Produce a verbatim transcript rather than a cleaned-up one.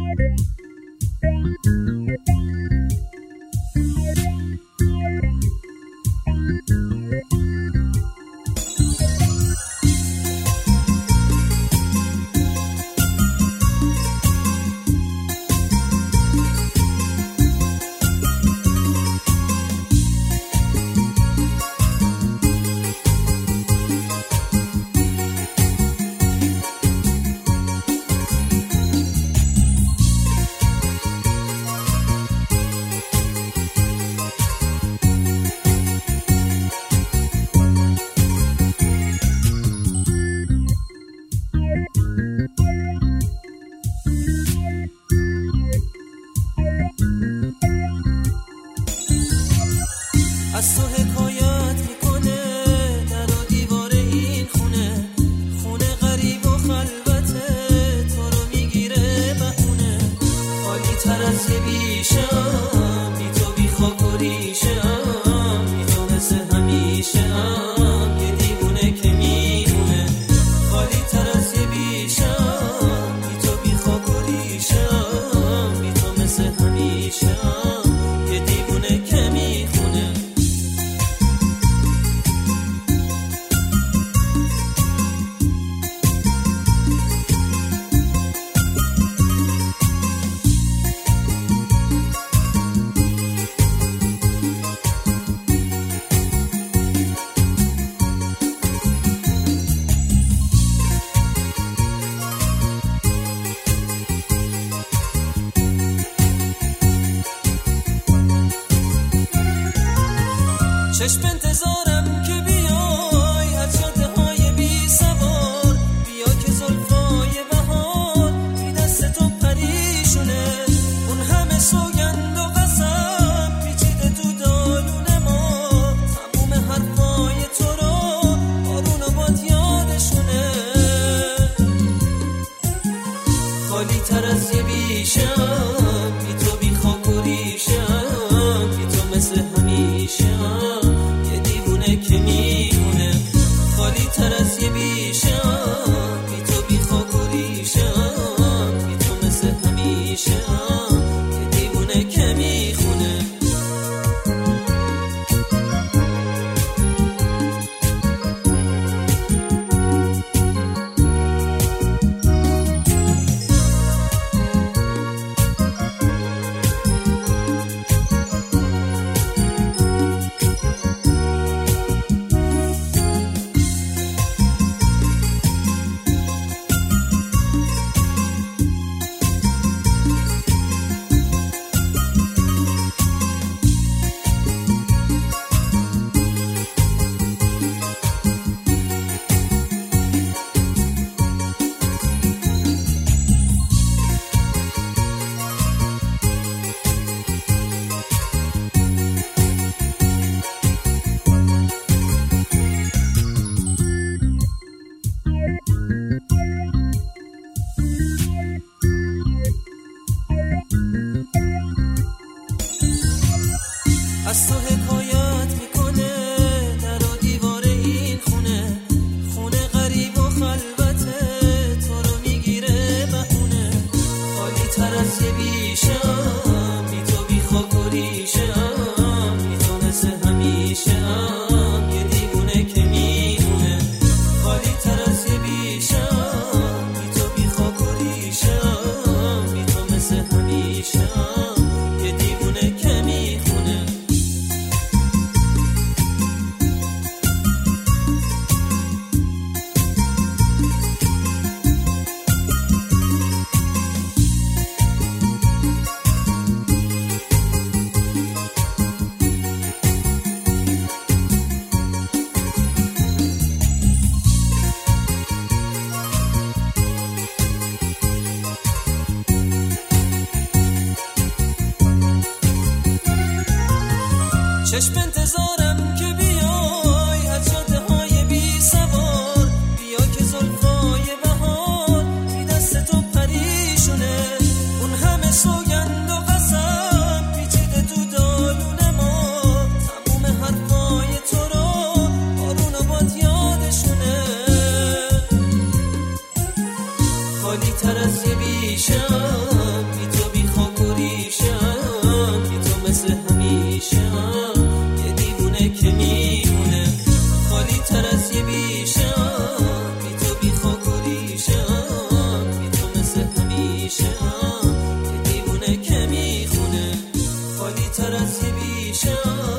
از تو حکایت میکنه در و دیوار این خونه، خونه غریب و خلوته، تو رو میگیره بهونه. خالی تر از یه بیشم، بی تو بی خاک و ریشم، بی تو مثل همیشم، یه دیوونه که میمونه. خالی تر از یه بیشم، بی تو بی خاک و ریشم، بی تو مثل همیشم، یه دیوونه که میخونه. چشم انتظارم که بیای از جاده های بی سوار، بیا که زلفای بهار بی دست تو پریشونه. اون همه سوگند و قسم پیچیده تو دالون ما، تموم حرفای تو رو بارون و باد یادشونه. خالی تر از یه بیشم، بی تو بی خاک و ریشم، بی تو مثل همیشم، که میمونه. خالی تر از یه بیشم، بی تو بی خاک و ریشم، بی تو مثل همیشم، یه دیوونه که میخونه. از تو حکایت میکنه در و دیوار این خونه، خونه غریب و خلوته، تو رو میگیره بهونه. خالی تر از یه بیشم، بی تو بی خاک و ریشم، بی تو مثل همیشم، یه دیوونه که میمونه. خالی تر از یه بیشم، بی تو بی خاک و ریشم، بی تو مثل همیشم، یه دیوونه که میخونه. چشم انتظارم که بیای از جاده های بی سوار، بیا که زلفای بهار بی دست تو پریشونه. اون همه سوگند و قسم پیچیده تو دالون ما، تموم حرفای تو رو بارون و باد یادشونه. خالی تر از یه بیشم، از یه بیشه